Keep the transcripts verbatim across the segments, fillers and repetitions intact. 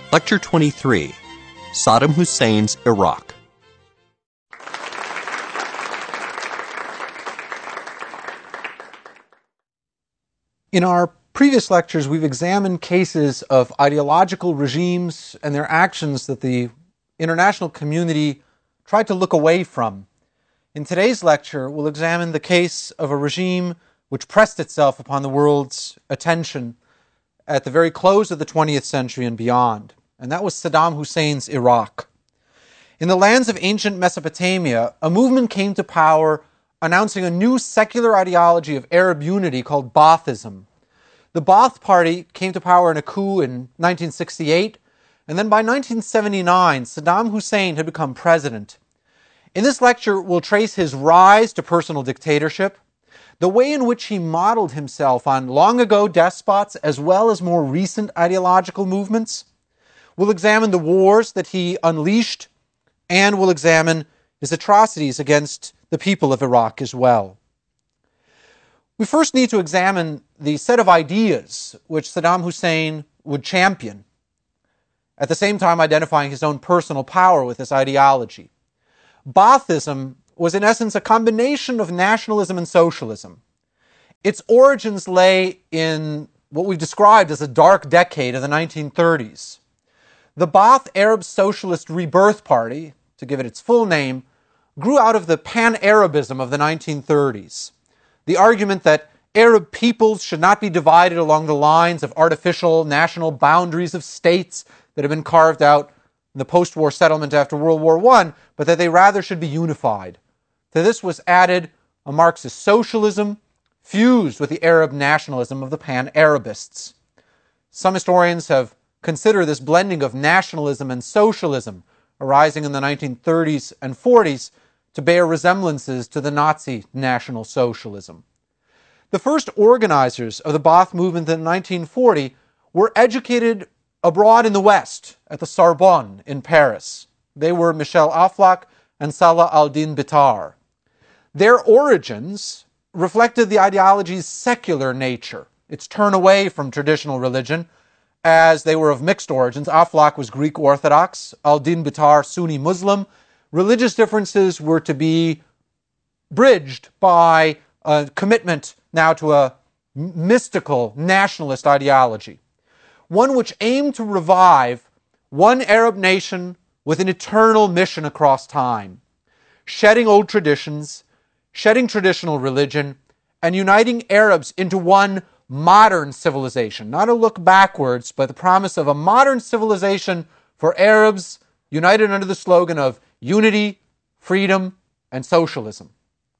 Lecture twenty-three, Saddam Hussein's Iraq. In our previous lectures, we've examined cases of ideological regimes and their actions that the international community tried to look away from. In today's lecture, we'll examine the case of a regime which pressed itself upon the world's attention at the very close of the twentieth century and beyond, and that was Saddam Hussein's Iraq. In the lands of ancient Mesopotamia, a movement came to power announcing a new secular ideology of Arab unity called Baathism. The Baath Party came to power in a coup in nineteen sixty-eight, and then by nineteen seventy-nine, Saddam Hussein had become president. In this lecture, we'll trace his rise to personal dictatorship, the way in which he modeled himself on long-ago despots as well as more recent ideological movements. We'll examine the wars that he unleashed, and we'll examine his atrocities against the people of Iraq as well. We first need to examine the set of ideas which Saddam Hussein would champion, at the same time identifying his own personal power with this ideology. Baathism was in essence a combination of nationalism and socialism. Its origins lay in what we've described as a dark decade of the nineteen thirties. The Baath Arab Socialist Rebirth Party, to give it its full name, grew out of the pan-Arabism of the nineteen thirties. The argument that Arab peoples should not be divided along the lines of artificial national boundaries of states that have been carved out in the post-war settlement after World War One, but that they rather should be unified. To this was added a Marxist socialism fused with the Arab nationalism of the pan-Arabists. Some historians have considered this blending of nationalism and socialism arising in the nineteen thirties and forties to bear resemblances to the Nazi National Socialism. The first organizers of the Baath movement in nineteen forty were educated abroad in the West at the Sorbonne in Paris. They were Michel Aflaq and Salah al-Din Bitar. Their origins reflected the ideology's secular nature, its turn away from traditional religion, as they were of mixed origins. Aflaq was Greek Orthodox, al-Din Bitar Sunni Muslim. Religious differences were to be bridged by a commitment now to a mystical nationalist ideology, one which aimed to revive one Arab nation with an eternal mission across time, shedding old traditions, shedding traditional religion, and uniting Arabs into one modern civilization. Not a look backwards, but the promise of a modern civilization for Arabs united under the slogan of unity, freedom, and socialism.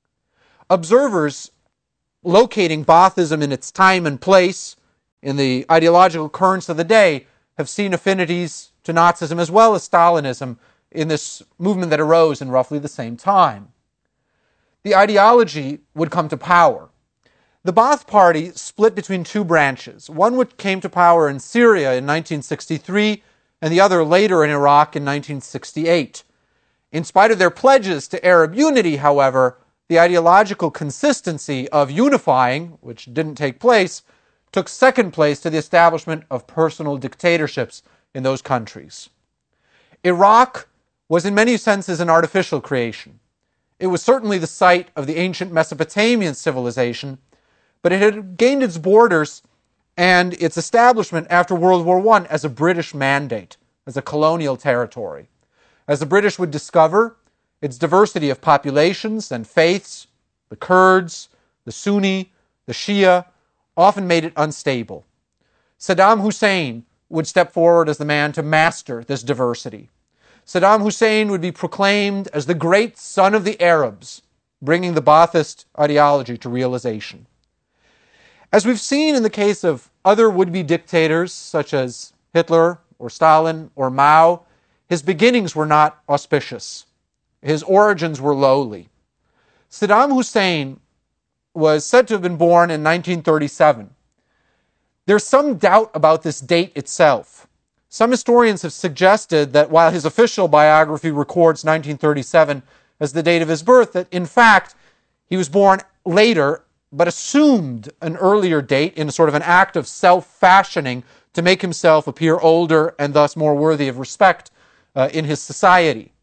Observers locating Baathism in its time and place in the ideological currents of the day have seen affinities to Nazism as well as Stalinism in this movement that arose in roughly the same time. The ideology would come to power. The Baath Party split between two branches, one which came to power in Syria in nineteen sixty-three and the other later in Iraq in nineteen sixty-eight. In spite of their pledges to Arab unity, however, the ideological consistency of unifying, which didn't take place, took second place to the establishment of personal dictatorships in those countries. Iraq was in many senses an artificial creation. It was certainly the site of the ancient Mesopotamian civilization, but it had gained its borders and its establishment after World War One as a British mandate, as a colonial territory. As the British would discover, its diversity of populations and faiths, the Kurds, the Sunni, the Shia, often made it unstable. Saddam Hussein would step forward as the man to master this diversity. Saddam Hussein would be proclaimed as the great son of the Arabs, bringing the Baathist ideology to realization. As we've seen in the case of other would-be dictators such as Hitler or Stalin or Mao, his beginnings were not auspicious. His origins were lowly. Saddam Hussein was said to have been born in nineteen thirty-seven. There's some doubt about this date itself. Some historians have suggested that while his official biography records nineteen thirty-seven as the date of his birth, that in fact he was born later but assumed an earlier date in sort of an act of self-fashioning to make himself appear older and thus more worthy of respect uh, in his society.